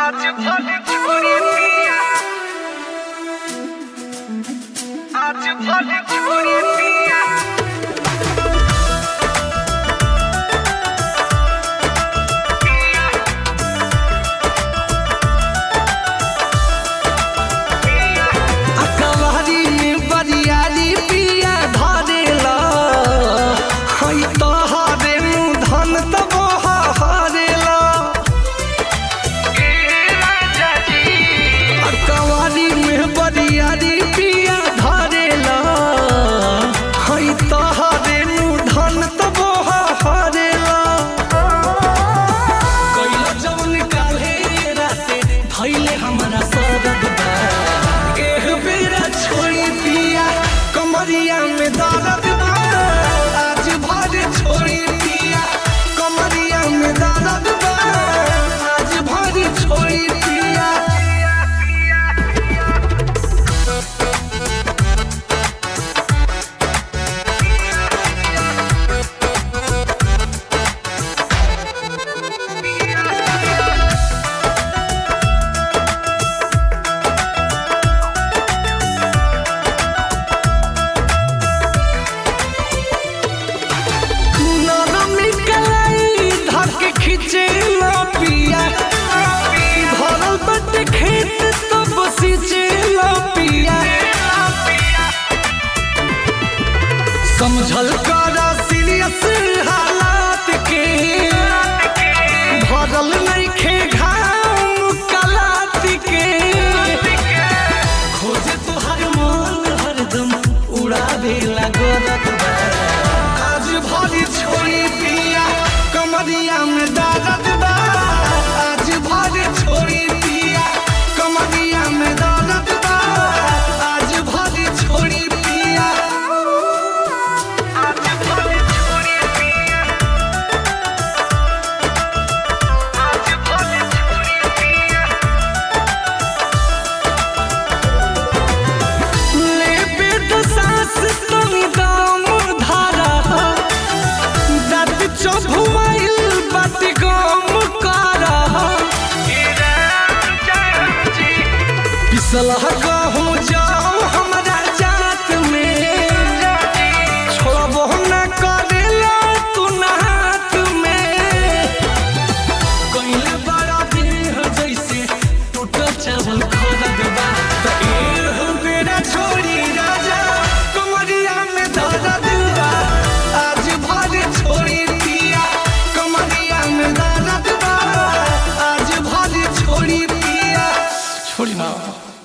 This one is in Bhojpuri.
आज भले छोड़ी पिया, आज भले छोड़ी पिया। अकवारी में बरियारी पिया धरेला, हई तोहरे मुँह धन तब हरेला। अकवारी में बरियारी पिया धरेला, हई तोहरे मुँह धन तब हरेला। कैला जवन काल्हे राते धैले हमरा सरद बा, एह बेरा छोड़ी पिया कमरिया में दर्द बा। आज भले छोड़ी पिया कमरिया में दर्द बा, आज भले छोड़ी पिया। नरमी कलाई धक खिंचेला पिया, भरल बाटे खेत तब सिंचेला पिया। समझल कर सीरियस हालात के, भरल नइखे घाम कलात के। खोजे तोहर मन हरदम उड़ावेला गोरत बा। आज भले छोड़ी पिया कमरिया में दर्द बा, आज भले छोड़ी पिया कमरिया में दर्द बा, आज भले छोड़ी पिया। आज भले छोड़ी पिया, आज भले छोड़ी पिया। लेबे तो सांस तनी दाम धारा, दाँत चौभुआइल बात गम करा। पिसलह कहूँ जाओ हमरा जात में, छोड़बो न करेला तू नात में। कइले बड़ा देह जैसे टूटल चावल खरद बा, त एह बेरा छोड़ी राजा कमरिया में दर्द बा। आज भले छोड़ी पिया कमरिया में दर्द बा, आज भले छोड़ी पिया। छोड़ी ना।